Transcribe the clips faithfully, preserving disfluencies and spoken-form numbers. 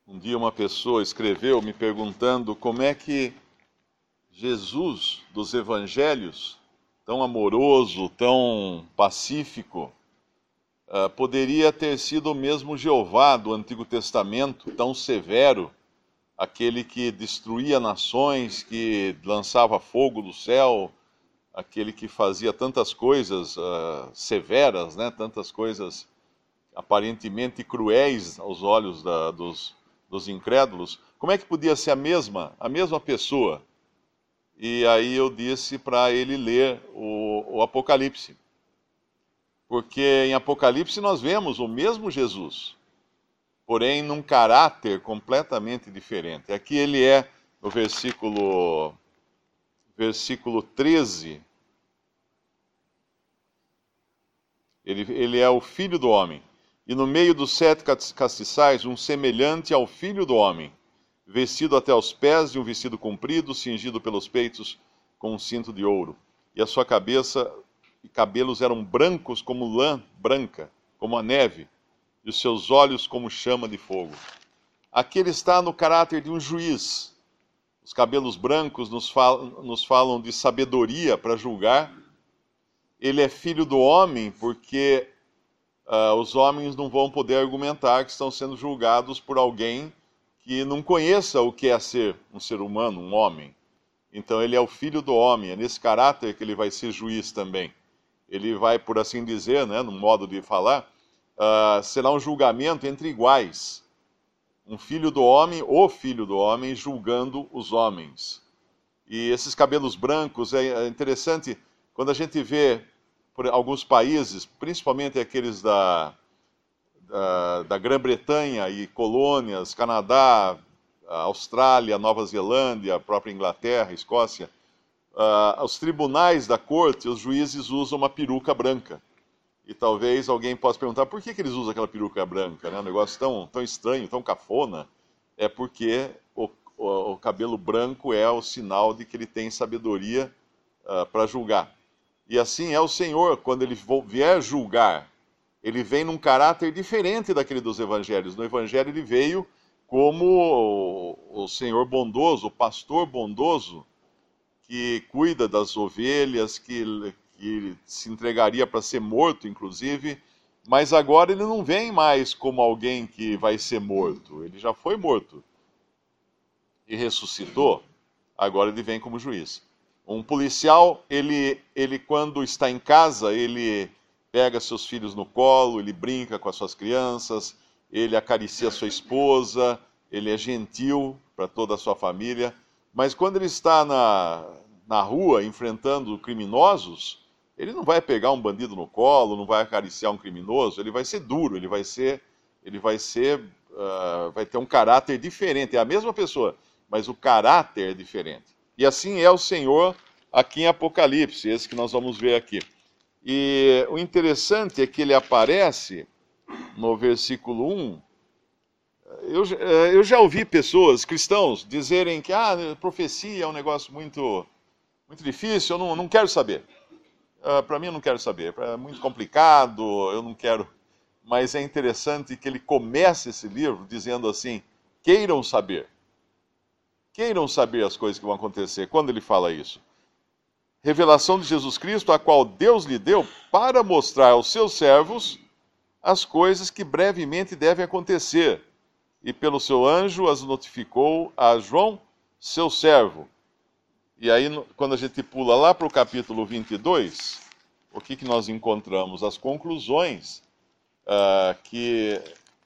Um dia uma pessoa escreveu me perguntando como é que Jesus dos evangelhos, tão amoroso, tão pacífico, uh, poderia ter sido o mesmo Jeová do Antigo Testamento, tão severo, aquele que destruía nações, que lançava fogo do céu, aquele que fazia tantas coisas uh, severas, né? Tantas coisas aparentemente cruéis aos olhos da, dos, dos incrédulos. Como é que podia ser a mesma, a mesma pessoa? E aí eu disse para ele ler o, o Apocalipse. Porque em Apocalipse nós vemos o mesmo Jesus, porém num caráter completamente diferente. Aqui ele é, no versículo, versículo treze, ele, ele é o Filho do Homem. E no meio dos sete castiçais, um semelhante ao Filho do Homem, vestido até os pés de um vestido comprido, cingido pelos peitos com um cinto de ouro. E a sua cabeça e cabelos eram brancos como lã branca, como a neve, e os seus olhos como chama de fogo. Aqui ele está no caráter de um juiz. Os cabelos brancos nos falam, nos falam de sabedoria para julgar. Ele é filho do homem porque uh, os homens não vão poder argumentar que estão sendo julgados por alguém que não conheça o que é ser um ser humano, um homem. Então ele é o filho do homem, é nesse caráter que ele vai ser juiz também. Ele vai, por assim dizer, né, no modo de falar, uh, será um julgamento entre iguais. Um filho do homem, o filho do homem, julgando os homens. E esses cabelos brancos, é interessante, quando a gente vê por alguns países, principalmente aqueles da... da, da Grã-Bretanha e colônias, Canadá, Austrália, Nova Zelândia, a própria Inglaterra, Escócia, uh, os tribunais da corte, os juízes usam uma peruca branca. E talvez alguém possa perguntar por que, que eles usam aquela peruca branca, né? Um negócio tão, tão estranho, tão cafona. É porque o, o, o cabelo branco é o sinal de que ele tem sabedoria uh, para julgar. E assim é o Senhor, quando ele vier julgar, ele vem num caráter diferente daquele dos evangelhos. No evangelho ele veio como o Senhor bondoso, o pastor bondoso, que cuida das ovelhas, que, que se entregaria para ser morto, inclusive. Mas agora ele não vem mais como alguém que vai ser morto. Ele já foi morto e ressuscitou. Agora ele vem como juiz. Um policial, ele, ele quando está em casa, ele pega seus filhos no colo, ele brinca com as suas crianças, ele acaricia a sua esposa, ele é gentil para toda a sua família. Mas quando ele está na, na rua enfrentando criminosos, ele não vai pegar um bandido no colo, não vai acariciar um criminoso, ele vai ser duro, ele vai ser, ele vai ser, uh, vai ter um caráter diferente. É a mesma pessoa, mas o caráter é diferente. E assim é o Senhor aqui em Apocalipse, esse que nós vamos ver aqui. E o interessante é que ele aparece no versículo um. Eu, eu já ouvi pessoas, cristãos, dizerem que ah, profecia é um negócio muito, muito difícil, eu não, não quero saber. Uh, Para mim eu não quero saber, é muito complicado, eu não quero. Mas é interessante que ele começa esse livro dizendo assim, queiram saber. Queiram saber as coisas que vão acontecer. Quando ele fala isso? Revelação de Jesus Cristo, a qual Deus lhe deu para mostrar aos seus servos as coisas que brevemente devem acontecer. E pelo seu anjo as notificou a João, seu servo. E aí, quando a gente pula lá para o capítulo vinte e dois, o que, que nós encontramos? As conclusões uh, que,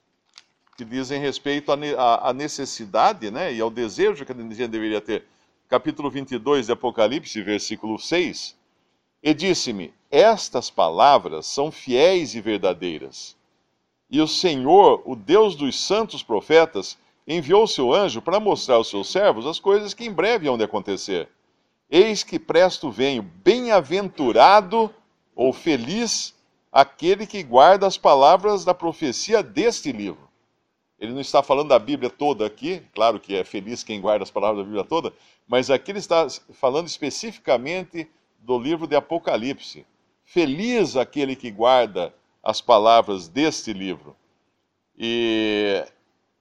que dizem respeito à necessidade, né, e ao desejo que a gente deveria ter. Capítulo vinte e dois de Apocalipse, versículo seis. E disse-me, estas palavras são fiéis e verdadeiras. E o Senhor, o Deus dos santos profetas, enviou o seu anjo para mostrar aos seus servos as coisas que em breve hão de acontecer. Eis que presto venho, bem-aventurado ou feliz aquele que guarda as palavras da profecia deste livro. Ele não está falando da Bíblia toda aqui, claro que é feliz quem guarda as palavras da Bíblia toda, mas aqui ele está falando especificamente do livro de Apocalipse. Feliz aquele que guarda as palavras deste livro. E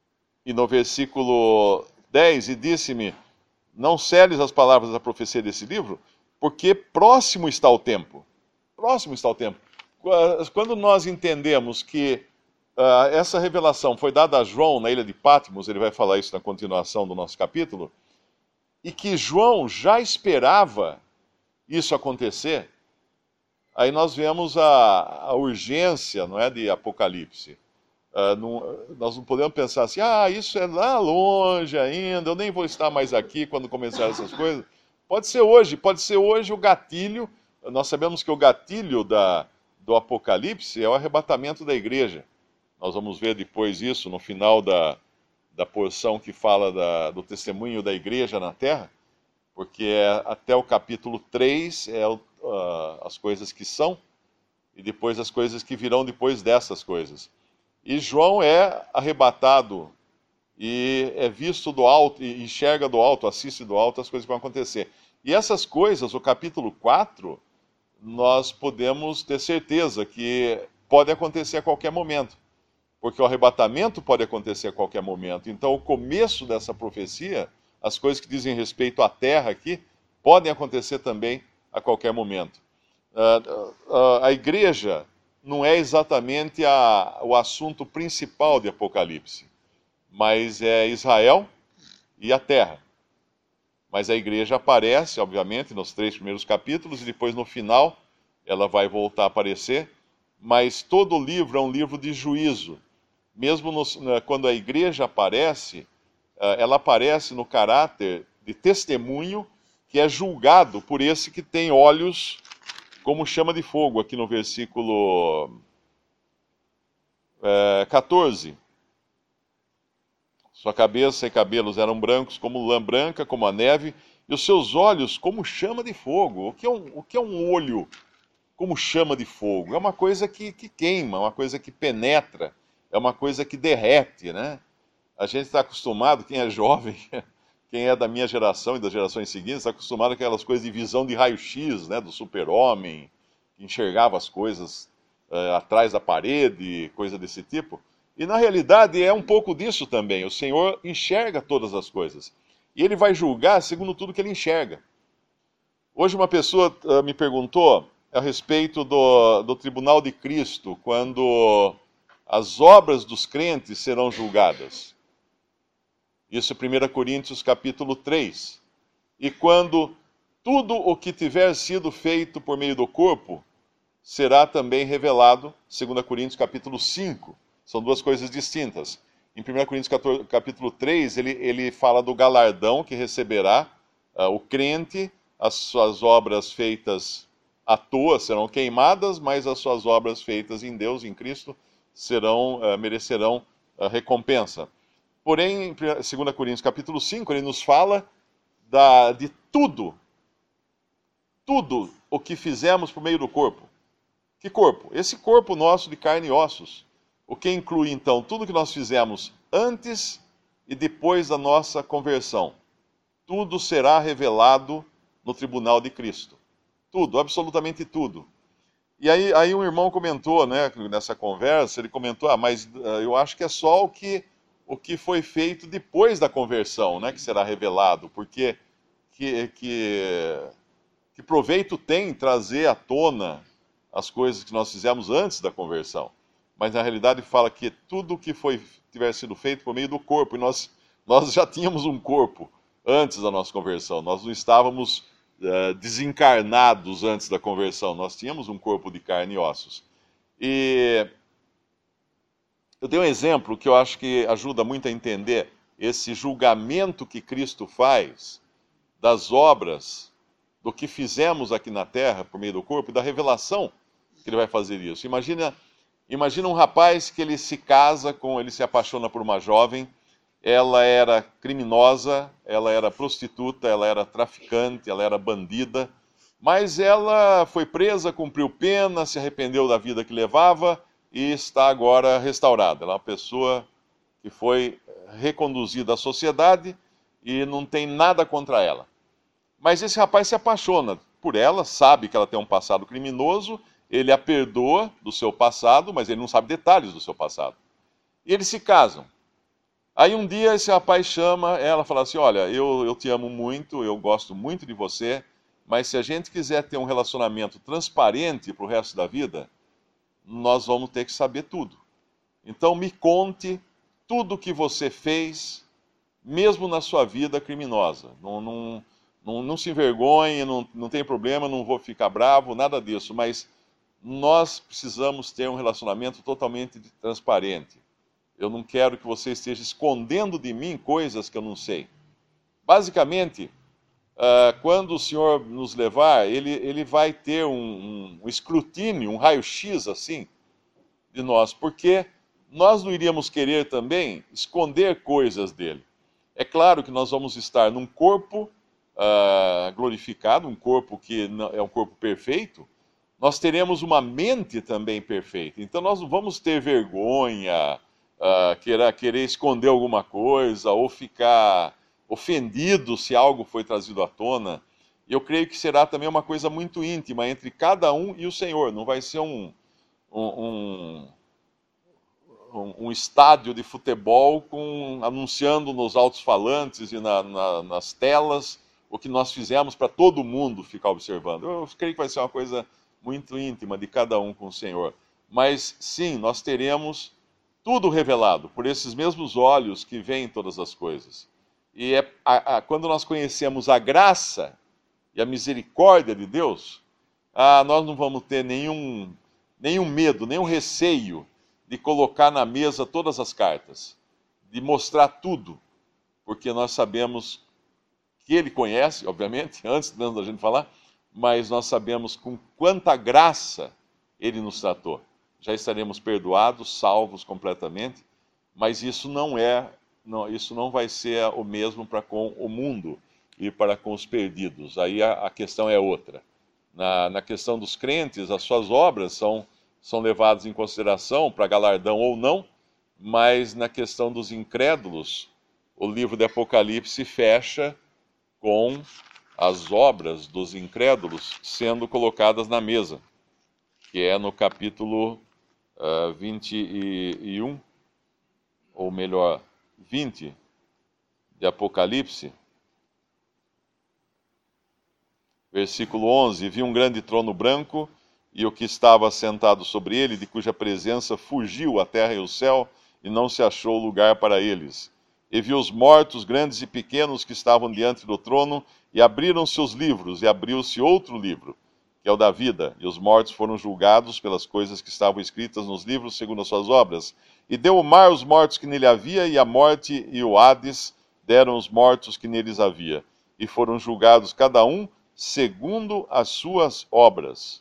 e no versículo dez, e disse-me, não seles as palavras da profecia desse livro, porque próximo está o tempo. Próximo está o tempo. Quando nós entendemos que uh, essa revelação foi dada a João na ilha de Patmos, ele vai falar isso na continuação do nosso capítulo, e que João já esperava isso acontecer, aí nós vemos a, a urgência, não é, de Apocalipse. Uh, não, nós não podemos pensar assim, ah, isso é lá longe ainda, eu nem vou estar mais aqui quando começar essas coisas. Pode ser hoje, pode ser hoje o gatilho. Nós sabemos que o gatilho da, do Apocalipse é o arrebatamento da igreja. Nós vamos ver depois isso no final da, da porção que fala da, do testemunho da igreja na terra, porque é, até o capítulo três é uh, as coisas que são, e depois as coisas que virão depois dessas coisas. E João é arrebatado e é visto do alto, e enxerga do alto, assiste do alto as coisas que vão acontecer. E essas coisas, o capítulo quatro, nós podemos ter certeza que pode acontecer a qualquer momento, porque o arrebatamento pode acontecer a qualquer momento. Então, o começo dessa profecia, as coisas que dizem respeito à terra aqui, podem acontecer também a qualquer momento. Uh, uh, a igreja não é exatamente a, o assunto principal de Apocalipse, mas é Israel e a terra. Mas a igreja aparece, obviamente, nos três primeiros capítulos, e depois no final ela vai voltar a aparecer, mas todo o livro é um livro de juízo. Mesmo no, quando a igreja aparece, ela aparece no caráter de testemunho que é julgado por esse que tem olhos como chama de fogo, aqui no versículo é, catorze. Sua cabeça e cabelos eram brancos como lã branca, como a neve, e os seus olhos como chama de fogo. O que é um, o que é um olho como chama de fogo? É uma coisa que, que queima, uma coisa que penetra, é uma coisa que derrete, né? A gente está acostumado, quem é jovem, quem é da minha geração e das gerações seguintes, está acostumado com aquelas coisas de visão de raio-x, né, do super-homem, que enxergava as coisas uh, atrás da parede, coisa desse tipo. E na realidade é um pouco disso também. O Senhor enxerga todas as coisas. E Ele vai julgar segundo tudo que Ele enxerga. Hoje uma pessoa uh, me perguntou a respeito do, do tribunal de Cristo, quando as obras dos crentes serão julgadas. Isso é primeira Coríntios capítulo três. E quando tudo o que tiver sido feito por meio do corpo será também revelado, segunda Coríntios capítulo cinco. São duas coisas distintas. Em primeira Coríntios capítulo três, ele, ele fala do galardão que receberá uh, o crente, as suas obras feitas à toa serão queimadas, mas as suas obras feitas em Deus, em Cristo, serão, uh, merecerão uh, recompensa. Porém, em segunda Coríntios capítulo cinco, ele nos fala da, de tudo, tudo o que fizemos por meio do corpo. Que corpo? Esse corpo nosso de carne e ossos. O que inclui, então, tudo que nós fizemos antes e depois da nossa conversão. Tudo será revelado no tribunal de Cristo. Tudo, absolutamente tudo. E aí, aí um irmão comentou, né, nessa conversa, ele comentou, ah, mas uh, eu acho que é só o que... o que foi feito depois da conversão, né, que será revelado, porque que, que, que proveito tem trazer à tona as coisas que nós fizemos antes da conversão. Mas na realidade fala que tudo que foi, tiver sido feito por meio do corpo, e nós, nós já tínhamos um corpo antes da nossa conversão, nós não estávamos uh, desencarnados antes da conversão, nós tínhamos um corpo de carne e ossos. E eu dei um exemplo que eu acho que ajuda muito a entender esse julgamento que Cristo faz das obras, do que fizemos aqui na terra por meio do corpo, e da revelação que Ele vai fazer isso. Imagina, imagina um rapaz que ele se casa com, ele se apaixona por uma jovem, ela era criminosa, ela era prostituta, ela era traficante, ela era bandida, mas ela foi presa, cumpriu pena, se arrependeu da vida que levava, e está agora restaurada. Ela é uma pessoa que foi reconduzida à sociedade e não tem nada contra ela. Mas esse rapaz se apaixona por ela, sabe que ela tem um passado criminoso, ele a perdoa do seu passado, mas ele não sabe detalhes do seu passado. E eles se casam. Aí um dia esse rapaz chama ela e fala assim, olha, eu, eu te amo muito, eu gosto muito de você, mas se a gente quiser ter um relacionamento transparente para o resto da vida, nós vamos ter que saber tudo. Então me conte tudo o que você fez, mesmo na sua vida criminosa. Não, não, não, não se envergonhe, não, não tem problema, não vou ficar bravo, nada disso, mas nós precisamos ter um relacionamento totalmente transparente. Eu não quero que você esteja escondendo de mim coisas que eu não sei. Basicamente, uh, quando o Senhor nos levar, Ele, ele vai ter um, um, um escrutínio, um raio-x assim, de nós, porque nós não iríamos querer também esconder coisas dele. É claro que nós vamos estar num corpo uh, glorificado, um corpo que não, é um corpo perfeito, nós teremos uma mente também perfeita. Então nós não vamos ter vergonha, uh, querer, querer esconder alguma coisa, ou ficar ofendido se algo foi trazido à tona. E eu creio que será também uma coisa muito íntima entre cada um e o Senhor. Não vai ser um, um, um, um estádio de futebol com, anunciando nos altos-falantes e na, na, nas telas o que nós fizemos para todo mundo ficar observando. Eu creio que vai ser uma coisa muito íntima de cada um com o Senhor. Mas sim, nós teremos tudo revelado por esses mesmos olhos que veem todas as coisas. E é, a, a, quando nós conhecemos a graça e a misericórdia de Deus, ah, nós não vamos ter nenhum, nenhum medo, nenhum receio de colocar na mesa todas as cartas, de mostrar tudo, porque nós sabemos que Ele conhece, obviamente, antes da gente falar, mas nós sabemos com quanta graça Ele nos tratou. Já estaremos perdoados, salvos completamente, mas isso não é, não, isso não vai ser o mesmo para com o mundo e para com os perdidos. Aí a, a questão é outra. Na, na questão dos crentes, as suas obras são, são levadas em consideração para galardão ou não, mas na questão dos incrédulos, o livro de Apocalipse fecha com as obras dos incrédulos sendo colocadas na mesa, que é no capítulo uh, vinte e um, ou melhor, vinte de Apocalipse, versículo onze, vi um grande trono branco, e o que estava sentado sobre ele, de cuja presença fugiu a terra e o céu, e não se achou lugar para eles. E vi os mortos, grandes e pequenos, que estavam diante do trono, e abriram-se os livros, e abriu-se outro livro, que é o da vida, e os mortos foram julgados pelas coisas que estavam escritas nos livros, segundo as suas obras. E deu o mar os mortos que nele havia, e a morte e o Hades deram os mortos que neles havia, e foram julgados cada um segundo as suas obras.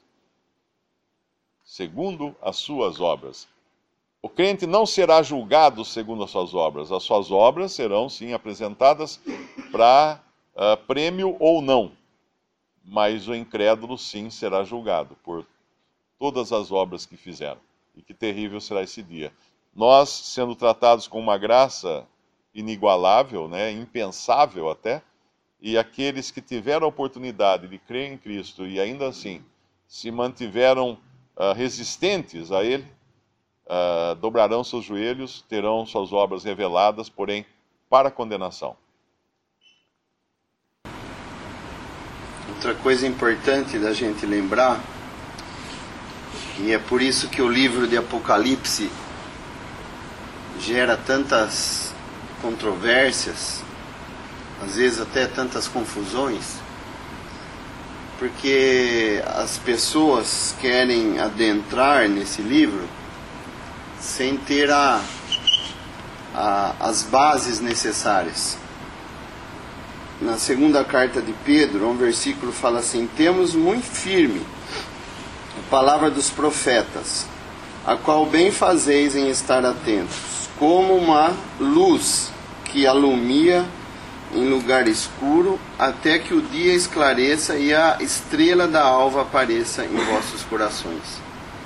Segundo as suas obras. O crente não será julgado segundo as suas obras. As suas obras serão, sim, apresentadas para uh, prêmio ou não. Mas o incrédulo, sim, será julgado por todas as obras que fizeram. E que terrível será esse dia. Nós, sendo tratados com uma graça inigualável, né, impensável até, e aqueles que tiveram a oportunidade de crer em Cristo e ainda assim se mantiveram uh, resistentes a Ele, uh, dobrarão seus joelhos, terão suas obras reveladas, porém para condenação. Outra coisa importante da gente lembrar, e é por isso que o livro de Apocalipse gera tantas controvérsias, às vezes até tantas confusões, porque as pessoas querem adentrar nesse livro sem ter a, a, as bases necessárias. Na segunda carta de Pedro, um versículo fala assim: temos muito firme a palavra dos profetas, a qual bem fazeis em estar atentos, como uma luz que alumia em lugar escuro, até que o dia esclareça e a estrela da alva apareça em vossos corações.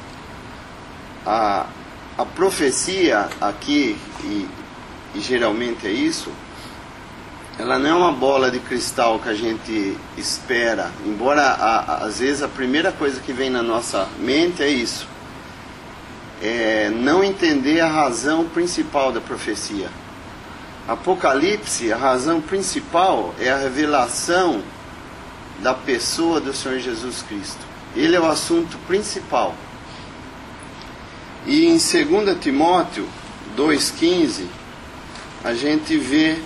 A, a profecia aqui, e, e geralmente é isso, ela não é uma bola de cristal que a gente espera, embora a, a, às vezes a primeira coisa que vem na nossa mente é isso, é não entender a razão principal da profecia. Apocalipse, a razão principal é a revelação da pessoa do Senhor Jesus Cristo. Ele é o assunto principal. E em dois Timóteo dois, quinze, a gente vê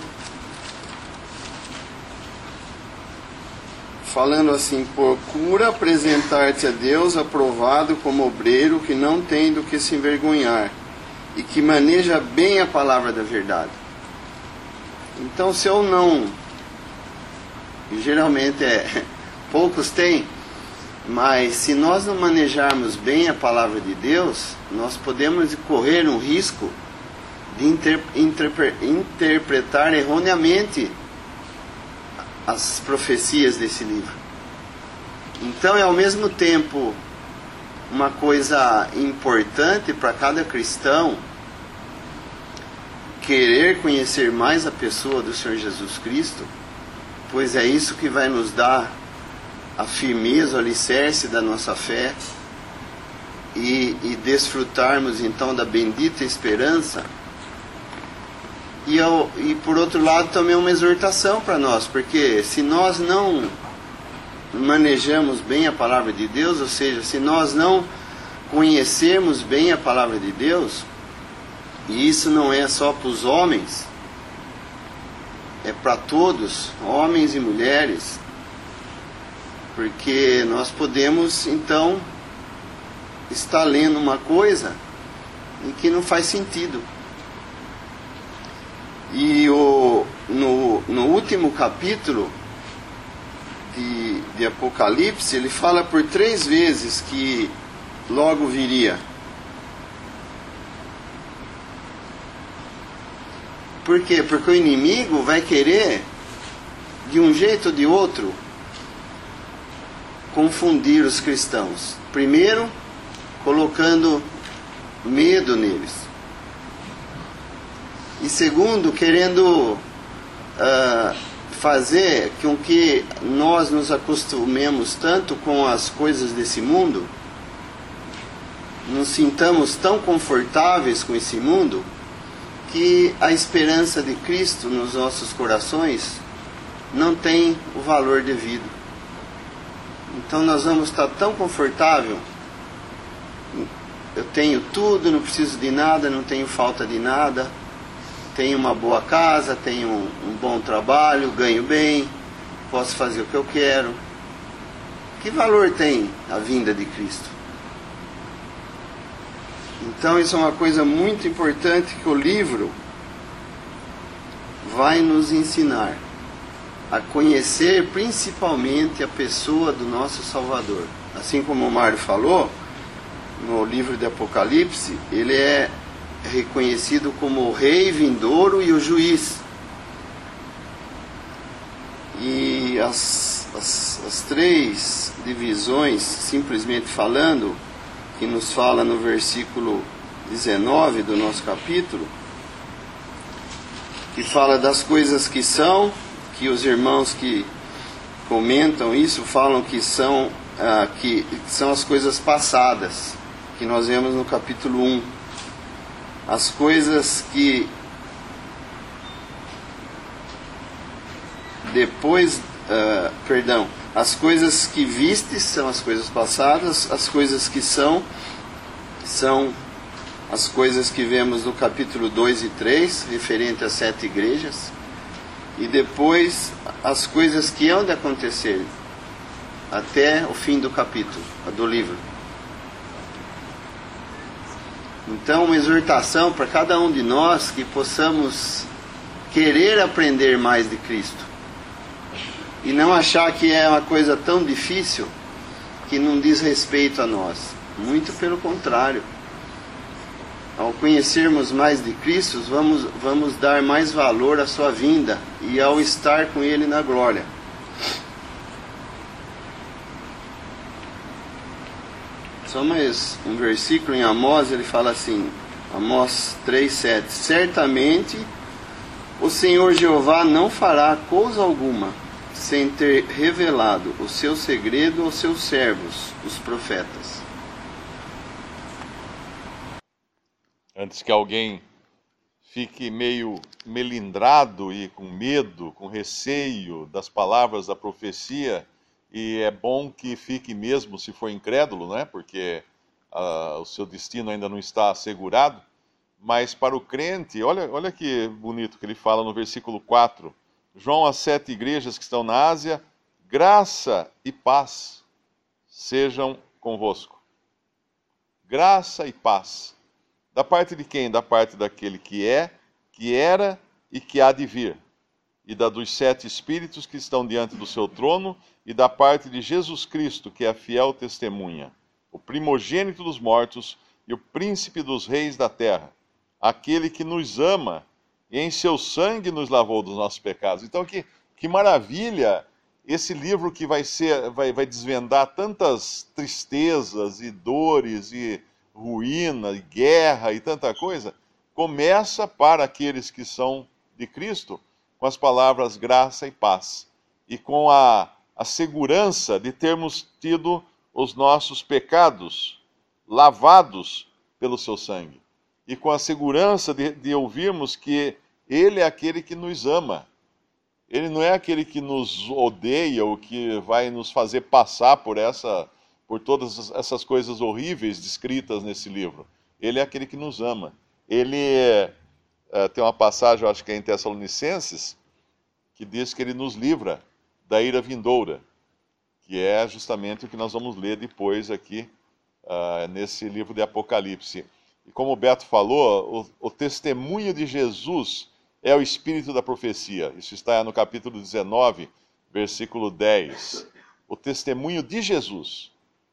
falando assim: procura apresentar-te a Deus aprovado como obreiro que não tem do que se envergonhar e que maneja bem a palavra da verdade. Então, se eu não, geralmente é, poucos têm, mas se nós não manejarmos bem a palavra de Deus, nós podemos correr um risco de inter, interpre, interpretar erroneamente as profecias desse livro. Então é ao mesmo tempo uma coisa importante para cada cristão querer conhecer mais a pessoa do Senhor Jesus Cristo, pois é isso que vai nos dar a firmeza, o alicerce da nossa fé e, e desfrutarmos então da bendita esperança. E, eu, e por outro lado também uma exortação para nós, porque se nós não manejamos bem a palavra de Deus, ou seja, se nós não conhecermos bem a palavra de Deus, e isso não é só para os homens, é para todos, homens e mulheres, porque nós podemos então estar lendo uma coisa em que não faz sentido. E o, no, no último capítulo de, de Apocalipse, ele fala por três vezes que logo viria. Por quê? Porque o inimigo vai querer, de um jeito ou de outro, confundir os cristãos. Primeiro, colocando medo neles. E segundo, querendo uh, fazer com que nós nos acostumemos tanto com as coisas desse mundo, nos sintamos tão confortáveis com esse mundo, que a esperança de Cristo nos nossos corações não tem o valor devido. Então nós vamos estar tão confortável, eu tenho tudo, não preciso de nada, não tenho falta de nada, tenho uma boa casa, tenho um, um bom trabalho, ganho bem, posso fazer o que eu quero. Que valor tem a vinda de Cristo? Então isso é uma coisa muito importante que o livro vai nos ensinar a conhecer principalmente a pessoa do nosso Salvador. Assim como o Mário falou, no livro de Apocalipse, ele é reconhecido como o rei vindouro e o juiz. E as, as, as três divisões, simplesmente falando, que nos fala no versículo dezenove do nosso capítulo, que fala das coisas que são, que os irmãos que comentam isso falam que são, ah, que são as coisas passadas, que nós vemos no capítulo um. As coisas que depois, uh, perdão, as coisas que vistes são as coisas passadas, as coisas que são, são as coisas que vemos no capítulo dois e três, referente às sete igrejas, e depois as coisas que hão de acontecer até o fim do capítulo, do livro. Então, uma exortação para cada um de nós que possamos querer aprender mais de Cristo e não achar que é uma coisa tão difícil que não diz respeito a nós. Muito pelo contrário. Ao conhecermos mais de Cristo, vamos, vamos dar mais valor à sua vinda e ao estar com Ele na glória. Só mais um versículo em Amós, ele fala assim, Amós três, sete: certamente o Senhor Jeová não fará coisa alguma sem ter revelado o seu segredo aos seus servos, os profetas. Antes que alguém fique meio melindrado e com medo, com receio das palavras da profecia, e é bom que fique mesmo se for incrédulo, não é? Porque uh, o seu destino ainda não está assegurado. Mas para o crente, olha, olha que bonito que ele fala no versículo quatro. João, às sete igrejas que estão na Ásia, graça e paz sejam convosco. Graça e paz. Da parte de quem? Da parte daquele que é, que era e que há de vir. E da dos sete espíritos que estão diante do seu trono, e da parte de Jesus Cristo, que é a fiel testemunha, o primogênito dos mortos e o príncipe dos reis da terra, aquele que nos ama e em seu sangue nos lavou dos nossos pecados. Então, que, que maravilha esse livro que vai, ser, vai, vai desvendar tantas tristezas e dores e ruína e guerra e tanta coisa. Começa para aqueles que são de Cristo com as palavras graça e paz. E com a, a segurança de termos tido os nossos pecados lavados pelo seu sangue. E com a segurança de, de ouvirmos que Ele é aquele que nos ama. Ele não é aquele que nos odeia ou que vai nos fazer passar por, essa, por todas essas coisas horríveis descritas nesse livro. Ele é aquele que nos ama. Ele é, tem uma passagem, eu acho que é em Tessalonicenses, que diz que Ele nos livra da ira vindoura, que é justamente o que nós vamos ler depois aqui uh, nesse livro de Apocalipse. E como o Beto falou, o, o testemunho de Jesus é o espírito da profecia. Isso está no capítulo dezenove, versículo dez. O testemunho de Jesus.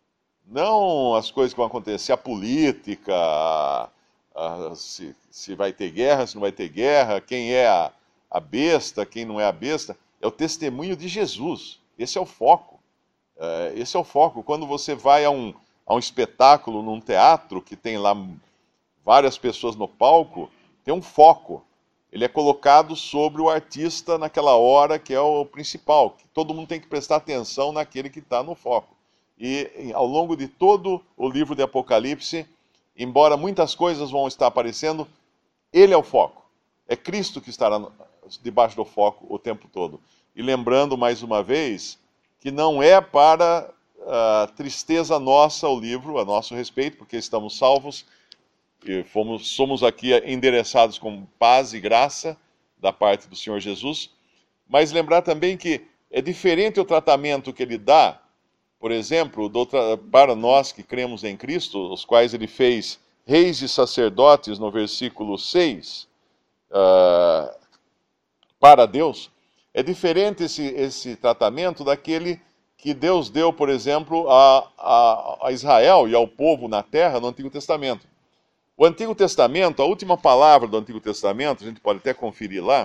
Não as coisas que vão acontecer, a política, a, a, se, se vai ter guerra, se não vai ter guerra, quem é a, a besta, quem não é a besta. É o testemunho de Jesus. Esse é o foco. É, esse é o foco. Quando você vai a um, a um espetáculo num teatro que tem lá várias pessoas no palco, tem um foco. Ele é colocado sobre o artista naquela hora que é o principal. Que todo mundo tem que prestar atenção naquele que está no foco. E ao longo de todo o livro de Apocalipse, embora muitas coisas vão estar aparecendo, ele é o foco. É Cristo que estará debaixo do foco o tempo todo. E lembrando mais uma vez que não é para uh, tristeza nossa o livro, a nosso respeito, porque estamos salvos, e fomos, somos aqui endereçados com paz e graça da parte do Senhor Jesus, mas lembrar também que é diferente o tratamento que Ele dá, por exemplo, do, para nós que cremos em Cristo, os quais Ele fez reis e sacerdotes no versículo seis, uh, para Deus, é diferente esse, esse tratamento daquele que Deus deu, por exemplo, a, a, a Israel e ao povo na terra no Antigo Testamento. O Antigo Testamento, a última palavra do Antigo Testamento, a gente pode até conferir lá,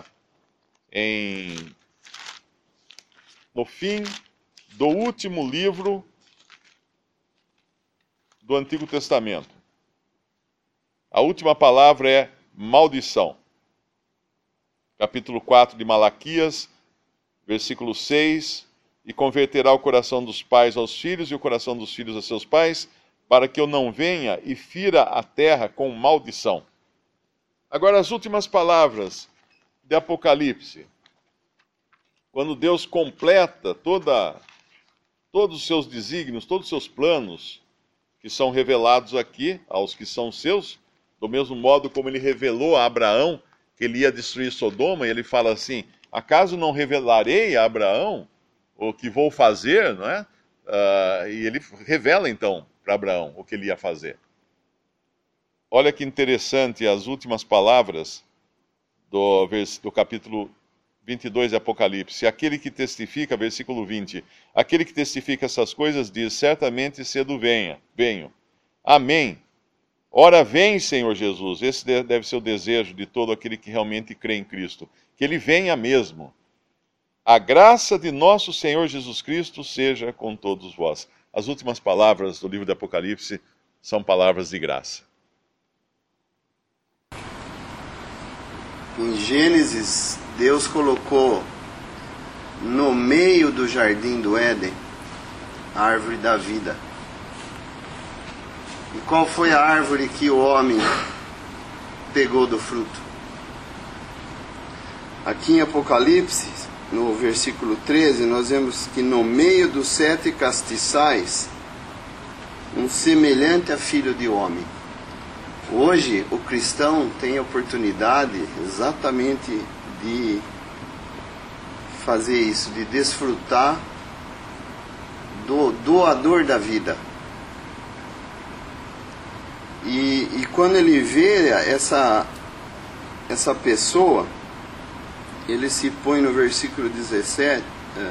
em, no fim do último livro do Antigo Testamento. A última palavra é maldição. Capítulo quatro de Malaquias, versículo seis, e converterá o coração dos pais aos filhos e o coração dos filhos a seus pais, para que eu não venha e fira a terra com maldição. Agora, as últimas palavras de Apocalipse. Quando Deus completa toda, todos os seus desígnios, todos os seus planos, que são revelados aqui aos que são seus, do mesmo modo como Ele revelou a Abraão que Ele ia destruir Sodoma, e Ele fala assim, acaso não revelarei a Abraão o que vou fazer, não é? Uh, e Ele revela então para Abraão o que ele ia fazer. Olha que interessante as últimas palavras do, do capítulo vinte e dois de Apocalipse. Aquele que testifica, versículo vinte, aquele que testifica essas coisas diz, certamente cedo venha, venho. Amém. Ora vem, Senhor Jesus. Esse deve ser o desejo de todo aquele que realmente crê em Cristo. Que Ele venha mesmo. A graça de nosso Senhor Jesus Cristo seja com todos vós. As últimas palavras do livro de Apocalipse são palavras de graça. Em Gênesis, Deus colocou no meio do jardim do Éden a árvore da vida. E qual foi a árvore que o homem pegou do fruto? Aqui em Apocalipse, no versículo treze, nós vemos que no meio dos sete castiçais, um semelhante a filho de homem. Hoje, o cristão tem a oportunidade exatamente de fazer isso, de desfrutar do doador da vida. E, e quando ele vê essa, essa pessoa, ele se põe no versículo dezessete, é,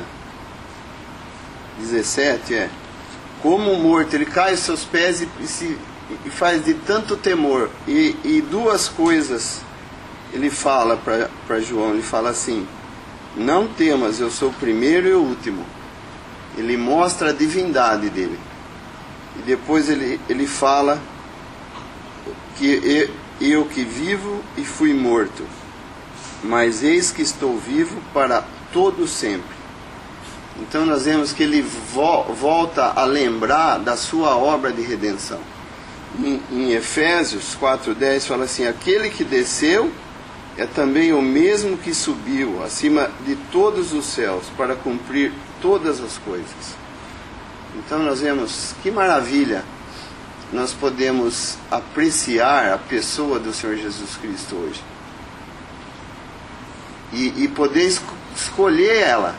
dezessete, é, como morto, ele cai aos seus pés e, e, se, e faz de tanto temor. E, e duas coisas ele fala para João, ele fala assim: não temas, eu sou o primeiro e o último. Ele mostra a divindade dele. E depois ele, ele fala que eu, eu que vivo e fui morto, mas eis que estou vivo para todo sempre. Então nós vemos que ele vo, volta a lembrar da sua obra de redenção. Em, em Efésios quatro, dez fala assim: aquele que desceu é também o mesmo que subiu acima de todos os céus para cumprir todas as coisas. Então nós vemos que maravilha nós podemos apreciar a pessoa do Senhor Jesus Cristo hoje. E, e poder esco- escolher ela.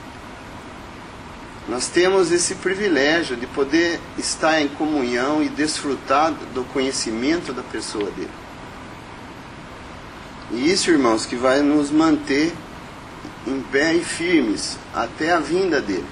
Nós temos esse privilégio de poder estar em comunhão e desfrutar do conhecimento da pessoa dele. E isso, irmãos, que vai nos manter em pé e firmes até a vinda dele.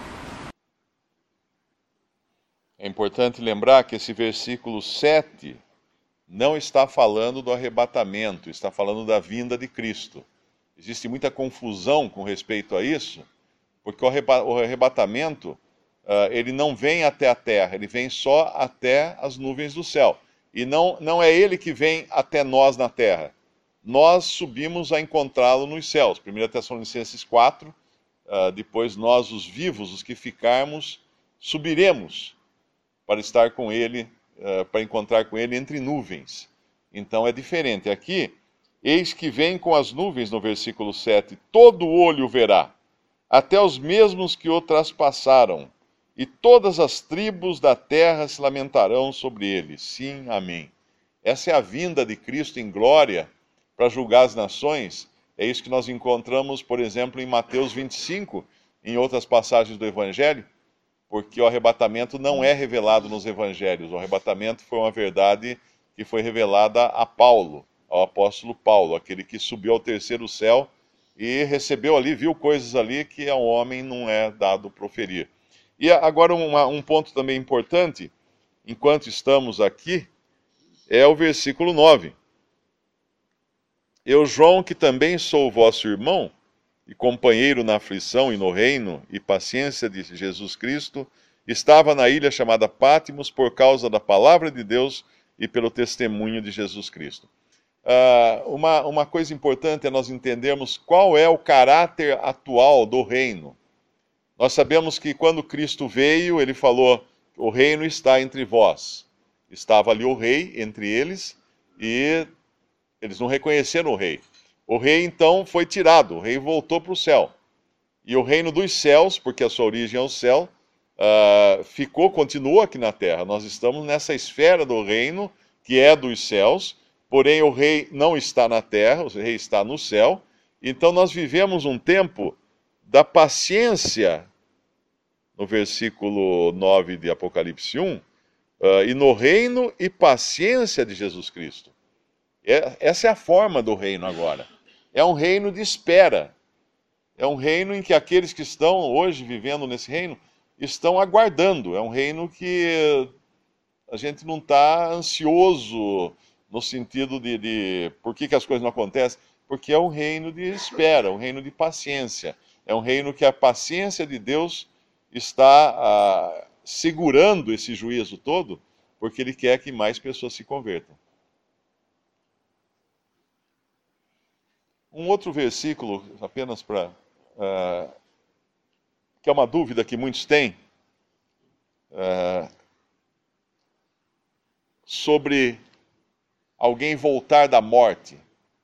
É importante lembrar que esse versículo sete não está falando do arrebatamento, está falando da vinda de Cristo. Existe muita confusão com respeito a isso, porque o arreba- o arrebatamento, uh, ele não vem até a terra, ele vem só até as nuvens do céu. E não, não é ele que vem até nós na terra. Nós subimos a encontrá-lo nos céus. primeira Tessalonicenses quatro, uh, depois nós, os vivos, os que ficarmos, subiremos para estar com ele, uh, para encontrar com ele entre nuvens. Então é diferente. Aqui, eis que vem com as nuvens, no versículo sete, todo olho verá, até os mesmos que o traspassaram, e todas as tribos da terra se lamentarão sobre ele. Sim, amém. Essa é a vinda de Cristo em glória para julgar as nações. É isso que nós encontramos, por exemplo, em Mateus vinte e cinco, em outras passagens do Evangelho, porque o arrebatamento não é revelado nos Evangelhos. O arrebatamento foi uma verdade que foi revelada a Paulo, ao apóstolo Paulo, aquele que subiu ao terceiro céu e recebeu ali, viu coisas ali que ao homem não é dado proferir. E agora uma, um ponto também importante, enquanto estamos aqui, é o versículo nove. Eu, João, que também sou vosso irmão, e companheiro na aflição e no reino e paciência de Jesus Cristo, estava na ilha chamada Pátimos por causa da palavra de Deus e pelo testemunho de Jesus Cristo. Uh, uma, uma coisa importante é nós entendermos qual é o caráter atual do reino. Nós sabemos que quando Cristo veio, ele falou: o reino está entre vós. Estava ali o rei entre eles e eles não reconheceram o rei. O rei então foi tirado, o rei voltou para o céu. E o reino dos céus, porque a sua origem é o céu, uh, ficou, continua aqui na terra. Nós estamos nessa esfera do reino que é dos céus, porém o rei não está na terra, o rei está no céu. Então nós vivemos um tempo da paciência, no versículo nove de Apocalipse um, uh, e no reino e paciência de Jesus Cristo. É, essa é a forma do reino agora. É um reino de espera. É um reino em que aqueles que estão hoje vivendo nesse reino estão aguardando. É um reino que a gente não está ansioso no sentido de, de por que, que as coisas não acontecem, porque é um reino de espera, um reino de paciência. É um reino que a paciência de Deus está ah, segurando esse juízo todo, porque Ele quer que mais pessoas se convertam. Um outro versículo, apenas para... Uh, que é uma dúvida que muitos têm, uh, sobre alguém voltar da morte.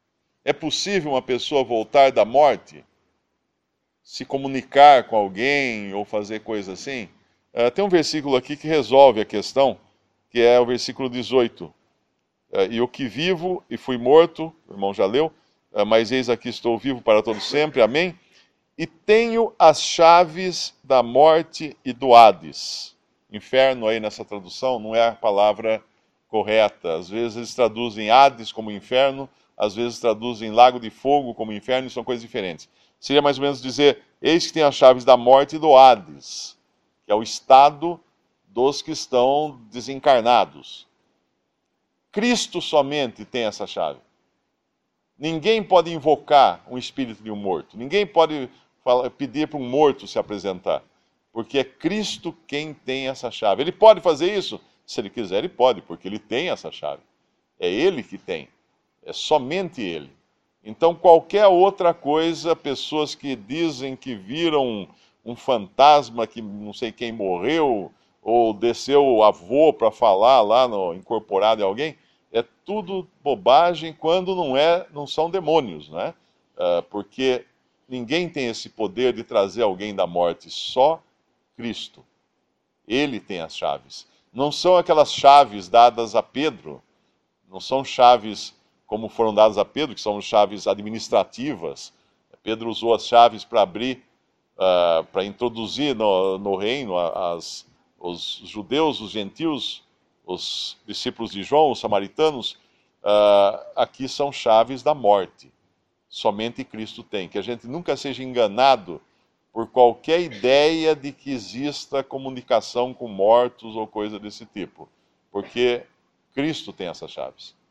É possível uma pessoa voltar da morte? Se comunicar com alguém ou fazer coisa assim? Uh, tem um versículo aqui que resolve a questão, que é o versículo dezoito. Uh, e o que vivo e fui morto, o irmão já leu, uh, mas eis aqui estou vivo para todo sempre, amém? E tenho as chaves da morte e do Hades. Inferno aí nessa tradução não é a palavra correta. Às vezes eles traduzem Hades como inferno, às vezes traduzem lago de fogo como inferno, e são coisas diferentes. Seria mais ou menos dizer, eis que tem as chaves da morte e do Hades, que é o estado dos que estão desencarnados. Cristo somente tem essa chave. Ninguém pode invocar um espírito de um morto. Ninguém pode falar, pedir para um morto se apresentar. Porque é Cristo quem tem essa chave. Ele pode fazer isso? Se ele quiser, ele pode, porque ele tem essa chave. É ele que tem. É somente ele. Então, qualquer outra coisa, pessoas que dizem que viram um, um fantasma, que não sei quem morreu, ou desceu o avô para falar lá no incorporado em alguém, é tudo bobagem quando não, é, não são demônios, né? Uh, porque ninguém tem esse poder de trazer alguém da morte, só Cristo. Ele tem as chaves. Não são aquelas chaves dadas a Pedro, não são chaves como foram dadas a Pedro, que são chaves administrativas. Pedro usou as chaves para abrir, uh, para introduzir no, no reino as, os judeus, os gentios, os discípulos de João, os samaritanos. Uh, aqui são chaves da morte. Somente Cristo tem. Que a gente nunca seja enganado por qualquer ideia de que exista comunicação com mortos ou coisa desse tipo. Porque Cristo tem essas chaves.